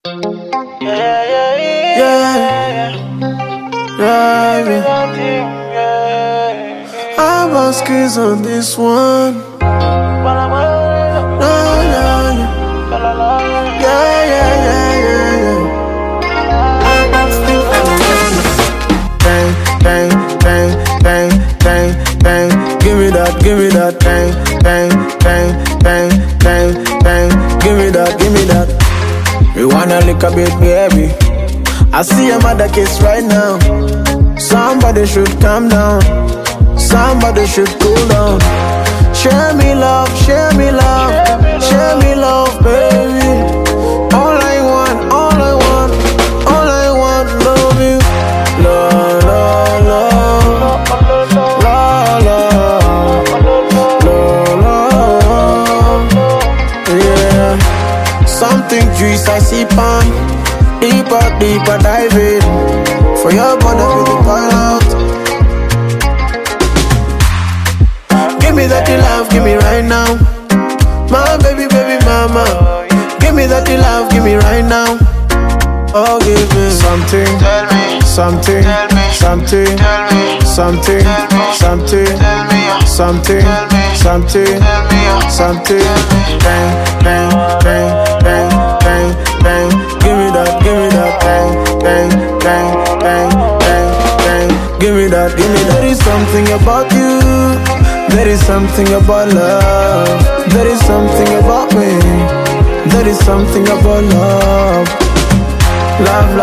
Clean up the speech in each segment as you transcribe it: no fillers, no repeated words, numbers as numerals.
I was kids on this one. Bang, bang, bang, bang, bang, bang. Give me that, bang, bang, bang, bang, bang, bang. Give me that. We wanna lick a bit, baby. I see a mother kiss right now. Somebody should calm down. Somebody should cool down. Share me love, baby. All I want, love you. Love, yeah. Something juice I see pan. Deeper dive in. For your body with the pilot. Give me that love, give me right now. My baby mama. Give me that love, give me right now. Oh, give me something, Tell me, something, tell me, something, tell me, something, tell me, something, tell me, something, tell me, something, tell me, something. Bang, bang, bang, bang, bang, bang. Give me that, bang, bang, bang, bang, bang, bang. Give me that. There is something about you. There is something about love. There is something about me. There is something about love. Love.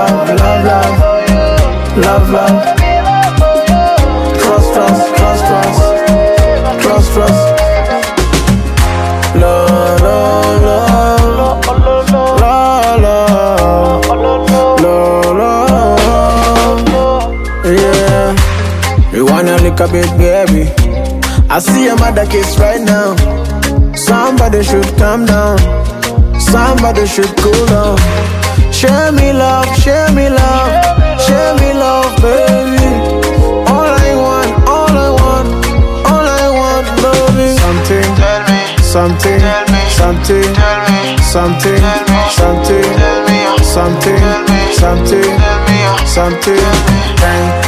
Trust. Love. Yeah. We wanna lick a bit, baby. I see a mother kiss right now. Somebody should calm down. Somebody should cool down. Share me love, baby. All I want, love you. Something, tell me, something, tell me, something, tell me, something, tell me, something, tell me, something, tell me, something, tell me, something. Bang,